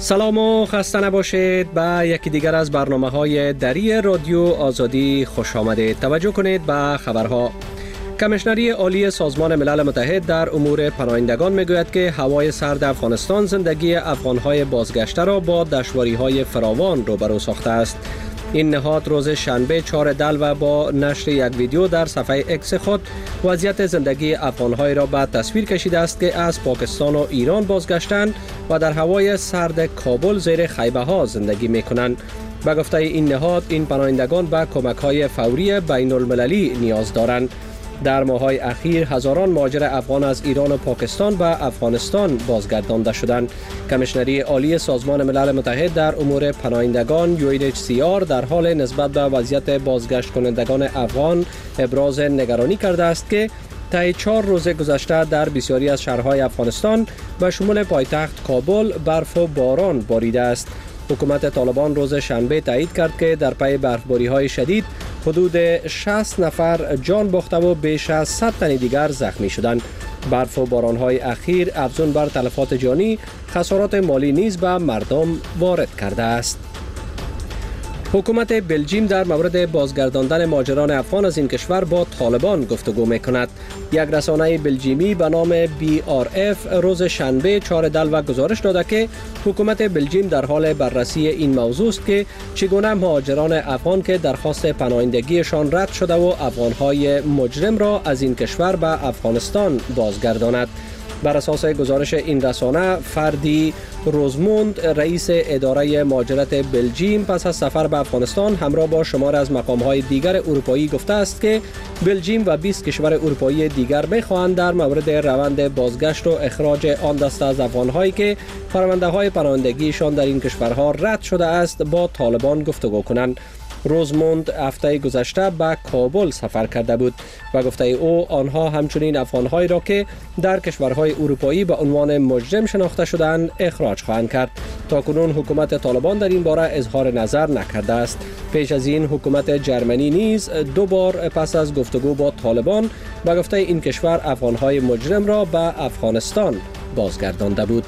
سلام و خسته نباشید. به یکی دیگر از برنامه‌های دری رادیو آزادی خوش آمدید. توجه کنید به خبرها. کمیشنری عالی سازمان ملل متحد در امور پناهندگان میگوید که هوای سرد افغانستان زندگی افغان‌های بازگشته را با دشواری‌های فراوان روبرو ساخته است. این نهاد روز شنبه 4 دلو با نشر یک ویدیو در صفحه اکس خود وضعیت زندگی افغان‌های را به تصویر کشیده است که از پاکستان و ایران بازگشتند و در هوای سرد کابل زیر خیمه ها زندگی می‌کنند. به گفته این نهاد، این پناهندگان به کمک‌های فوری بین المللی نیاز دارند. در ماه‌های اخیر هزاران مهاجر افغان از ایران و پاکستان به افغانستان بازگردانده شدند. کمیشنری عالی سازمان ملل متحد در امور پناهندگان UNHCR در حال نسبت به وضعیت بازگشت کنندگان افغان ابراز نگرانی کرده است که طی 4 روز گذشته در بسیاری از شهرهای افغانستان به شمول پایتخت کابل برف و باران باریده است. حکومت طالبان روز شنبه تایید کرد که در پی برفباری‌های شدید حدود 60 نفر جان باخته و بیش از 100 تن دیگر زخمی شدند. برف و باران‌های اخیر افزون بر تلفات جانی، خسارات مالی نیز به مردم وارد کرده است. حکومت بلژیم در مورد بازگرداندن مهاجران افغان از این کشور با طالبان گفتگو می‌کند. یک رسانه بلژیمی به نام BRF روز شنبه 4 دلو گزارش داده که حکومت بلژیم در حال بررسی این موضوع است که چگونه مهاجران افغان که درخواست پناهندگیشان رد شده و افغان‌های مجرم را از این کشور به افغانستان بازگرداند. بر اساس گزارش این رسانه، فردی روزموند رئیس اداره مهاجرت بلژیم پس از سفر به افغانستان همراه با شمار از مقام‌های دیگر اروپایی گفته است که بلژیم و 20 کشور اروپایی دیگر می‌خواهند در مورد روند بازگشت و اخراج آن دسته از افغان‌هایی که پرونده‌های پناهندگیشان در این کشورها رد شده است با طالبان گفتگو کنند. روزموند هفته گذشته به کابل سفر کرده بود و گفته او آنها همچنین افغان‌هایی را که در کشورهای اروپایی به عنوان مجرم شناخته شدند اخراج خواهند کرد. تاکنون حکومت طالبان در این باره اظهار نظر نکرده است. پیش از این حکومت جرمنی نیز 2 بار پس از گفتگو با طالبان به گفته این کشور افغان‌های مجرم را به افغانستان بازگردانده بود.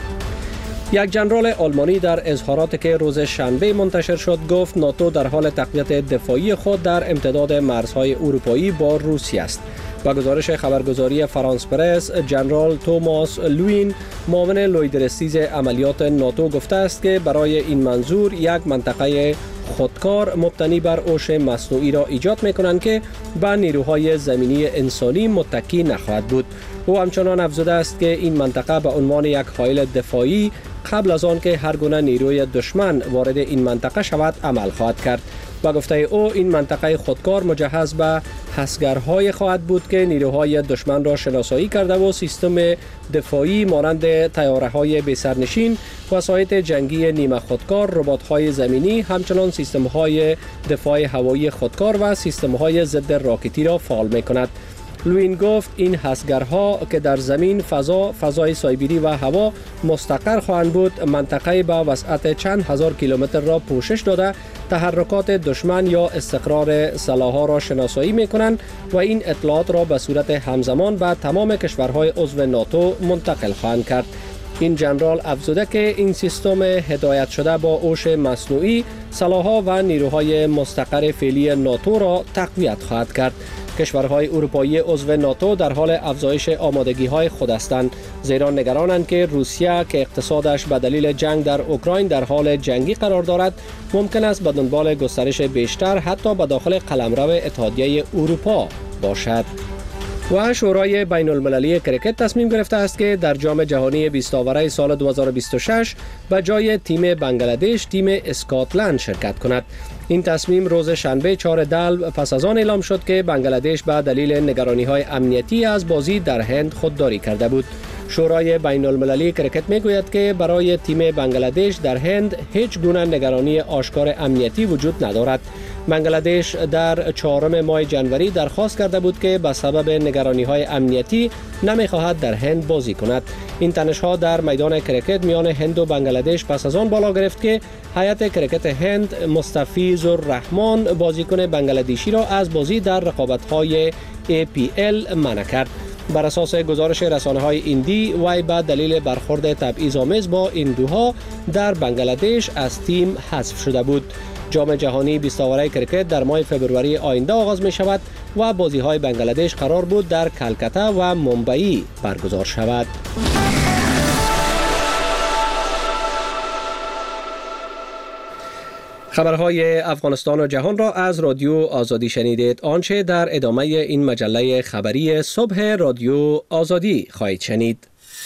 یک ژنرال آلمانی در اظهاراتی که روز شنبه منتشر شد گفت ناتو در حال تقویت دفاعی خود در امتداد مرزهای اروپایی با روسیه است. با گزارش خبرگزاری فرانس پرس، ژنرال توماس لوین، معاون لویدرسیز عملیات ناتو گفته است که برای این منظور یک منطقه خودکار مبتنی بر هوش مصنوعی را ایجاد می‌کنند که به نیروهای زمینی انسانی متکی نخواهد بود. او همچنان افزوده است که این منطقه به عنوان یک حائل دفاعی قبل از آن که هر گونه نیروی دشمن وارد این منطقه شود عمل خواهد کرد. با گفته او این منطقه خودکار مجهز به حصارگرهای خواهد بود که نیروهای دشمن را شناسایی کرده و سیستم دفاعی مانند طیاره‌های بی‌سرنشین، وسایط جنگی نیمه خودکار، ربات‌های زمینی، همچنان سیستم‌های دفاع هوایی خودکار و سیستم‌های ضد راکتی را فعال می‌کند. لوین گفت این حصارگرها که در زمین، فضای سایبری و هوا مستقر خواهند بود، منطقه با وسعت چند هزار کیلومتر را پوشش داده تحرکات دشمن یا استقرار سلاح‌ها را شناسایی می‌کنند و این اطلاعات را به صورت همزمان به تمام کشورهای عضو ناتو منتقل خواهند کرد. این ژنرال افزوده که این سیستم هدایت شده با هوش مصنوعی سلاح‌ها و نیروهای مستقر فعلی ناتو را تقویت خواهد کرد. کشورهای اروپایی عضو ناتو در حال افزایش آمادگی‌های خود هستند، زیرا نگرانند که روسیه که اقتصادش به دلیل جنگ در اوکراین در حال جنگی قرار دارد، ممکن است به دنبال گسترش بیشتر حتی به داخل قلمرو اتحادیه اروپا باشد. و شورای بین المللی کرکت تصمیم گرفته است که در جام جهانی 20 آوره سال 2026 به جای تیم بنگلادش تیم اسکاتلند شرکت کند. این تصمیم روز شنبه 4 دلو پس از آن اعلام شد که بنگلادش به دلیل نگرانی‌های امنیتی از بازی در هند خودداری کرده بود. شورای بین المللی کرکت میگوید که برای تیم بنگلادش در هند هیچ گونه نگرانی آشکار امنیتی وجود ندارد. بنگلادش در 4 ماه جنوری درخواست کرده بود که به سبب نگرانی‌های امنیتی نمی‌خواهد در هند بازی کند. این تنش‌ها در میدان کرکت میان هند و بنگلادش پس از آن بالا گرفت که هیئت کرکت هند مستفیض الرحمان بازیکن بنگلادشی را از بازی در رقابت‌های APL منع کرد. بر اساس گزارش رسانه‌های هندی، وی به دلیل برخورد تبعیض‌آمیز با هندوها در بنگلادش از تیم حذف شده بود. جام جهانی 20 اوره کرکت در ماه فوریه آینده آغاز می شود و بازی‌های بنگلادش قرار بود در کلکتا و ممبئی برگزار شود. خبرهای افغانستان و جهان را از رادیو آزادی شنیدید. آنچه در ادامه این مجله خبری صبح رادیو آزادی خواهید شنید.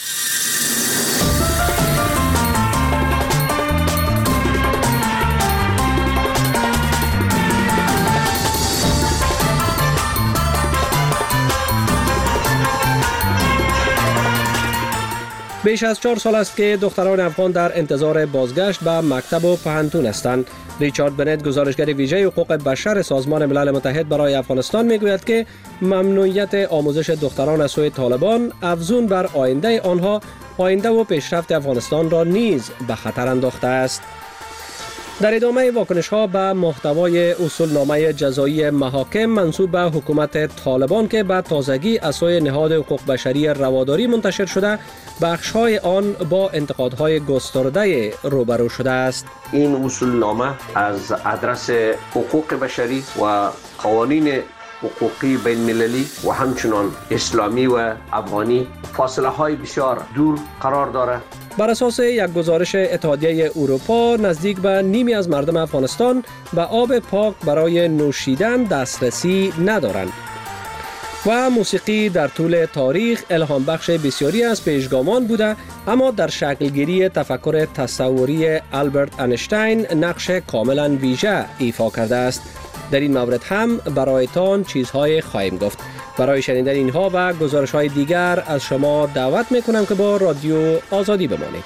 بیش از 4 سال است که دختران افغان در انتظار بازگشت به مکتب و پوهنتون هستند. ریچارد بنت، گزارشگر ویژه حقوق بشر سازمان ملل متحد برای افغانستان، میگوید که ممنوعیت آموزش دختران از سوی طالبان افزون بر آینده آنها، آینده و پیشرفت افغانستان را نیز به خطر انداخته است. در ادامه واکنش‌ها به محتوای اصولنامه جزایی محاکم منسوب به حکومت طالبان که به تازگی از سوی نهاد حقوق بشری رواداری منتشر شده، بخش‌های آن با انتقادهای گسترده روبرو شده است. این اصولنامه از ادرس حقوق بشری و قوانین حقوقی بین المللی و همچنان اسلامی و افغانی فاصله های بسیار دور قرار دارد. بر اساس یک گزارش اتحادیه اروپا، نزدیک به نیمی از مردم افغانستان به آب پاک برای نوشیدن دسترسی ندارند و موسیقی در طول تاریخ الهام بخش بسیاری از پیشگامان بوده، اما در شکلگیری تفکر تصوری آلبرت اینشتین نقش کاملا ویژه ایفا کرده است. در این مورد هم برایتان چیزهای خواهیم گفت. برای شنیدن اینها و گزارش‌های دیگر از شما دعوت می‌کنم که با رادیو آزادی بمانید.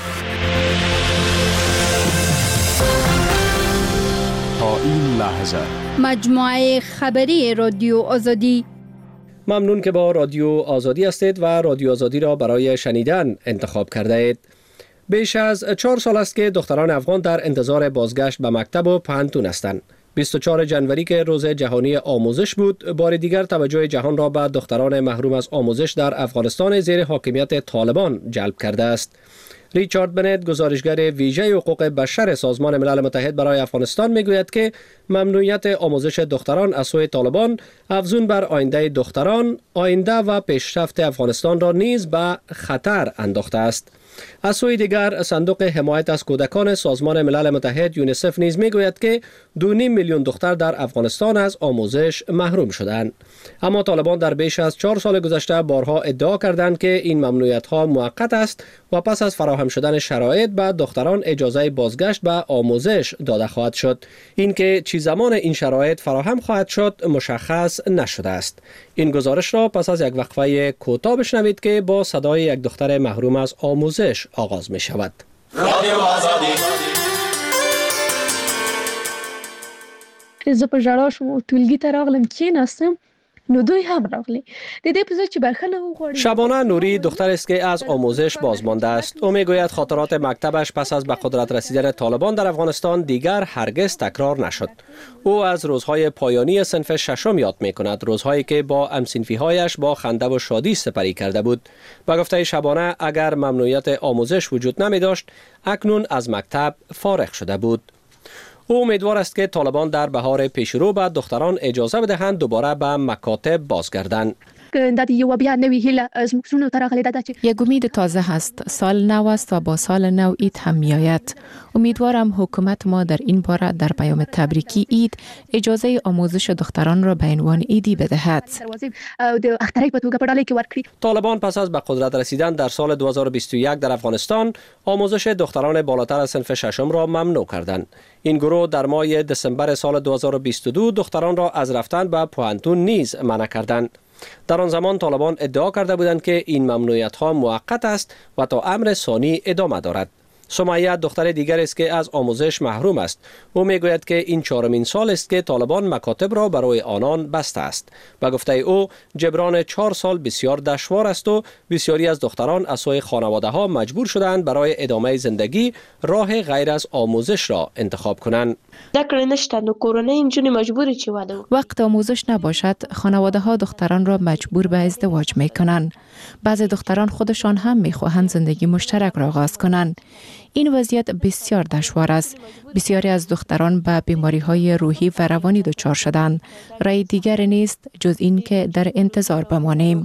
تا این لحظه مجموعه خبری رادیو آزادی. ممنون که با رادیو آزادی هستید و رادیو آزادی را برای شنیدن انتخاب کرده اید. بیش از 4 سال است که دختران افغان در انتظار بازگشت به مکتب و پوهنتون هستند. 24 جنوری که روز جهانی آموزش بود، بار دیگر توجه جهان را به دختران محروم از آموزش در افغانستان زیر حاکمیت طالبان جلب کرده است. ریچارد بنت، گزارشگر ویژه حقوق بشر سازمان ملل متحد برای افغانستان، میگوید که ممنوعیت آموزش دختران از سوی طالبان افزون بر آینده دختران، آینده و پیشرفت افغانستان را نیز به خطر انداخته است. از سوی دیگر صندوق حمایت از کودکان سازمان ملل متحد یونیسف نیز میگوید که 2.5 میلیون دختر در افغانستان از آموزش محروم شدند. اما طالبان در بیش از 4 سال گذشته بارها ادعا کردند که این ممنوعیت ها موقت است و پس از فراهم شدن شرایط به دختران اجازه بازگشت به آموزش داده خواهد شد. اینکه چه زمان این شرایط فراهم خواهد شد مشخص نشده است. این گزارش را پس از یک وقفه کوتاه بشنوید که با صدای یک دختر محروم از آموزش آغاز می شود. رادیو آزادی. زه په ژړا شوم او ټولګي ته راغلم کېناستم نو دوی هم راغلی د دې په ځای چې بخښنه وغواړي. شبانه نوری دختر است که از آموزش بازمانده است. او میگوید خاطرات مکتبش پس از به قدرت رسیدن طالبان در افغانستان دیگر هرگز تکرار نشد. او از روزهای پایانی صنف ششم یاد میکند، روزهایی که با همصنفی‌هایش با خنده و شادی سپری کرده بود. به گفته شبانه اگر ممنوعیت آموزش وجود نمی داشت اکنون از مکتب فارغ شده بود. او امیدوار است که طالبان در بهار پیشرو به دختران اجازه بدهند دوباره به مکاتب بازگردند. یک امید تازه هست. سال نو است و با سال نو عید هم میآید. امیدوارم حکومت ما در این باره در پیام تبریکی عید اجازه آموزش دختران را به عنوان عیدی بدهد. طالبان پس از به قدرت رسیدن در سال 2021 در افغانستان آموزش دختران بالاتر از صنف ششم را ممنوع کردند. این گروه در ماه دسامبر سال 2022 دختران را از رفتن به پوهنتون نیز منع کردند. در آن زمان طالبان ادعا کرده بودند که این ممنوعیت ها موقت است و تا امر ثانی ادامه دارد. سمیه دختر دیگر است که از آموزش محروم است. او میگوید که این 4مین سال است که طالبان مکاتب را برای آنان بسته است. به گفته او جبران 4 سال بسیار دشوار است و بسیاری از دختران از سوی خانواده ها مجبور شدند برای ادامه زندگی راه غیر از آموزش را انتخاب کنند. وقت آموزش نباشد، خانواده ها دختران را مجبور به ازدواج می کنند. بعضی دختران خودشان هم می خواهند زندگی مشترک را آغاز کنند. این وضعیت بسیار دشوار است. بسیاری از دختران به بیماری های روحی و روانی دچار شدند. رای دیگر نیست جز این که در انتظار بمانیم.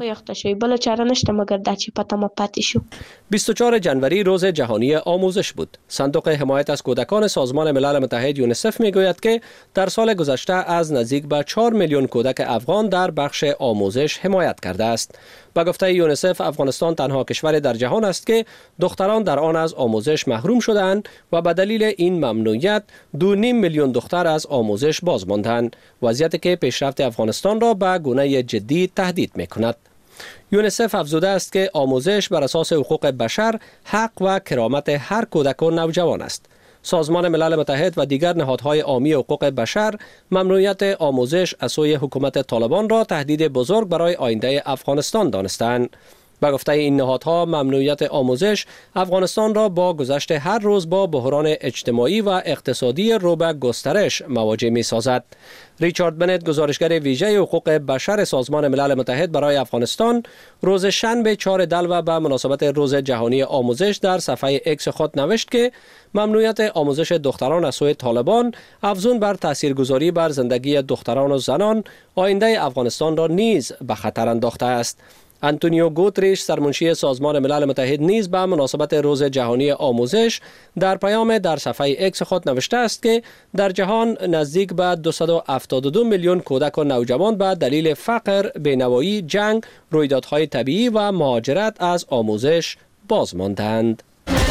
24 جنوری روز جهانی آموزش بود. صندوق حمایت از کودکان سازمان ملل متحد یونیسف میگوید که در سال گذشته از نزدیک به 4 میلیون کودک افغان در بخش آموزش حمایت کرده است. به گفته یونیسف افغانستان تنها کشور در جهان است که دختران در آن از آموزش محروم شدند و به دلیل این ممنوعیت 2.5 میلیون دختر از آموزش باز ماندند، وضعیتی که پیشرفت افغانستان را به گونه جدی تهدید می‌کند. یونیسف افزوده است که آموزش بر اساس حقوق بشر حق و کرامت هر کودک و نوجوان است. سازمان ملل متحد و دیگر نهادهای عامی حقوق بشر ممنوعیت آموزش از سوی حکومت طالبان را تهدید بزرگ برای آینده افغانستان دانستند. به گفته این نهادها ممنوعیت آموزش افغانستان را با گذشت هر روز با بحران اجتماعی و اقتصادی رو به گسترش مواجه می سازد. ریچارد بنت گزارشگر ویژه حقوق بشر سازمان ملل متحد برای افغانستان روز شنبه 4 دلو به مناسبت روز جهانی آموزش در صفحه اکس خود نوشت که ممنوعیت آموزش دختران از سوی طالبان افزون بر تاثیرگذاری بر زندگی دختران و زنان آینده افغانستان را نیز به خطر انداخته است. آنتونیو گوتریش سرمنشی سازمان ملل متحد نیز به مناسبت روز جهانی آموزش در پیام در صفحه اکس خود نوشته است که در جهان نزدیک به 272 میلیون کودک و نوجوان به دلیل فقر، بینوایی، جنگ، رویدادهای طبیعی و مهاجرت از آموزش باز ماندند.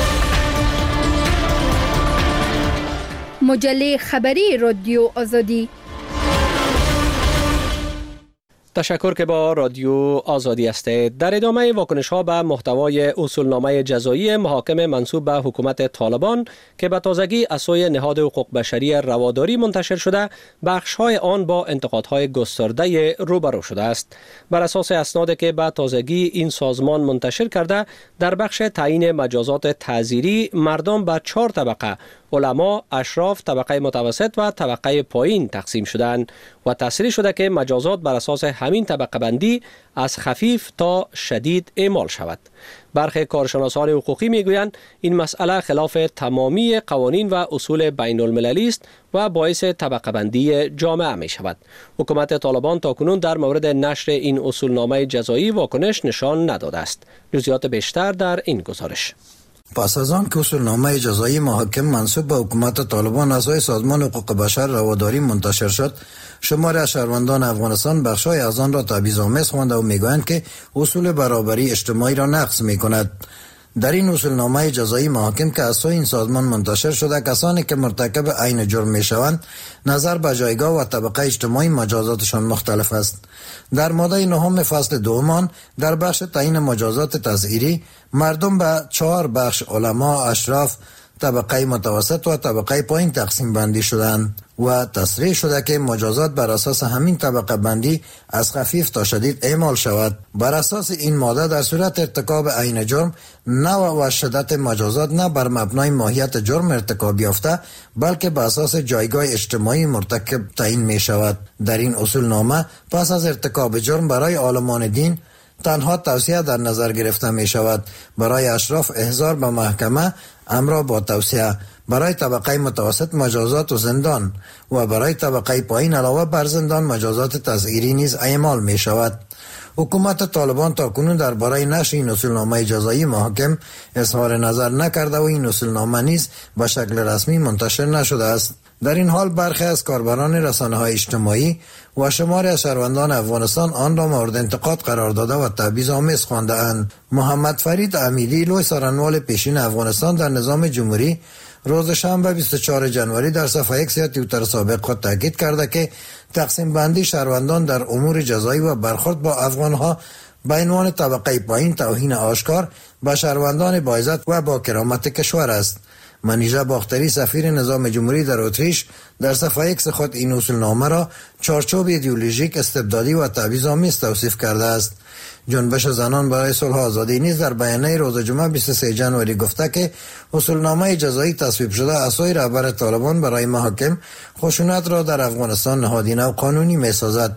مجله خبری رادیو آزادی. تشکر که با رادیو آزادی هستید. در ادامه واکنش ها به محتوای اصولنامه جزایی محاکم منسوب به حکومت طالبان که به تازگی از سوی نهاد حقوق بشری رواداری منتشر شده، بخش های آن با انتقادهای گسترده روبرو شده است. بر اساس اسنادی که به تازگی این سازمان منتشر کرده، در بخش تعیین مجازات تعزیری مردم به 4 طبقه، علما، اشراف، طبقه متوسط و طبقه پایین تقسیم شدند و تصریح شده که مجازات بر اساس همین طبقه بندی از خفیف تا شدید اعمال شود. برخی کارشناسان حقوقی میگویند این مسئله خلاف تمامی قوانین و اصول بین المللی است و باعث طبقه بندی جامعه می شود. حکومت طالبان تاکنون در مورد نشر این اصولنامه جزایی واکنش نشان نداده است. جزئیات بیشتر در این گزارش. پس از آن که اصولنامه جزایی محاکم منسوب به حکومت طالبان از سوی سازمان حقوق بشر رواداری منتشر شد، شماری از شهروندان افغانستان بخشای از آن را تبعیض‌آمیز خوانده و میگویند که اصول برابری اجتماعی را نقض می‌کند. در این اصولنامه جزایی محاکم که از سوی این سازمان منتشر شده، کسانی که مرتکب عین جرم میشوند نظر به جایگاه و طبقه اجتماعی مجازاتشان مختلف است. در ماده 9 فصل 2 در بخش تعیین مجازات تزعیری مردم به 4 بخش علما، اشراف، طبقه متوسط و طبقه پایین تقسیم بندی شدند و تصریح شده که مجازات بر اساس همین طبقه بندی از خفیف تا شدید اعمال شود. بر اساس این ماده در صورت ارتکاب عین جرم نوع و شدت مجازات نه بر مبنای ماهیت جرم ارتکاب یافته بلکه بر اساس جایگاه اجتماعی مرتکب تعیین می شود. در این اصولنامه پس از ارتکاب جرم برای عالمان دین تنها توصیه در نظر گرفته می شود. برای اشراف احضار به محکمه امر با توصیه، برای طبقه متوسط مجازات و زندان و برای طبقه پایین علاوه بر زندان مجازات تزعیری نیز اعمال می شود. حکومت طالبان تاکنون درباره نشر این اصولنامه جزایی محاکم اظهار نظر نکرده و این اصولنامه نیز به شکل رسمی منتشر نشده است. در این حال برخی از کاربران رسانه‌های اجتماعی و شماری از شهروندان افغانستان آن را مورد انتقاد قرار داده و تبعیض‌آمیز خوانده اند. محمد فرید امیری، لوی سرانوال پیشین افغانستان در نظام جمهوری، روز شنبه 24 جنوری در صفحه اکس یا توییتر سابق خود تاکید کرده که تقسیم بندی شهروندان در امور جزایی و برخورد با افغانها به عنوان طبقه پایین توهین آشکار به شهروندان با عزت و با کرامت کشور است. منیژه باختری سفیر نظام جمهوری در اتریش در صفحه ایکس خود این اصولنامه را چارچوب ایدئولوژیک استبدادی و تبعیض‌آمیز توصیف کرده است. جنبش زنان برای صلح و آزادی نیز در بیانیه روز جمعه 23 جنوری گفته که اصولنامه جزایی تصویب شده عصای رهبر طالبان برای محاکم خشونت را در افغانستان نهادینه و قانونی می‌سازد.